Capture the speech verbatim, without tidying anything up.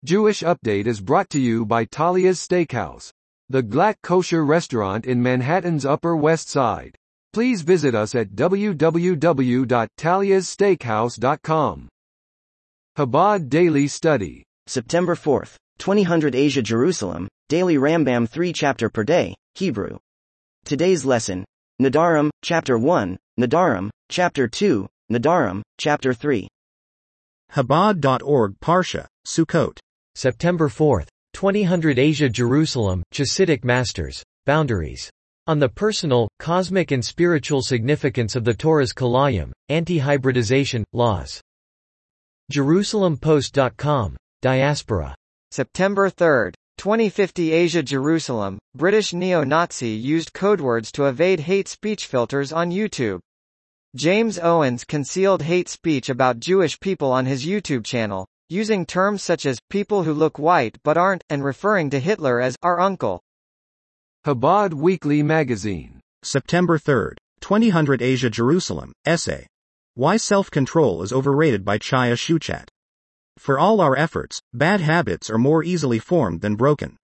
Jewish Update is brought to you by Talia's Steakhouse, the Glatt kosher restaurant in Manhattan's Upper West Side. Please visit us at w w w dot talias steakhouse dot com. Chabad Daily Study. September fourth, twenty hundred Asia Jerusalem, Daily Rambam three chapter per day, Hebrew. Today's lesson, Nadarim, Chapter one, Nadarim, Chapter two, Nadarim, Chapter three. Chabad dot org Parsha, Sukkot. September fourth, twenty hundred Asia Jerusalem, Chassidic Masters, Boundaries. On the personal, cosmic and spiritual significance of the Torah's Kalayim, anti-hybridization, laws. Jerusalem Post dot com, Diaspora. September third, twenty fifty Asia Jerusalem, British neo-Nazi used codewords to evade hate speech filters on YouTube. James Owens concealed hate speech about Jewish people on his YouTube channel, using terms such as, people who look white but aren't, and referring to Hitler as, our uncle. Chabad Weekly Magazine. September third, twenty hundred Asia Jerusalem, Essay. Why Self-Control is Overrated by Chaya Shuchat. For all our efforts, bad habits are more easily formed than broken.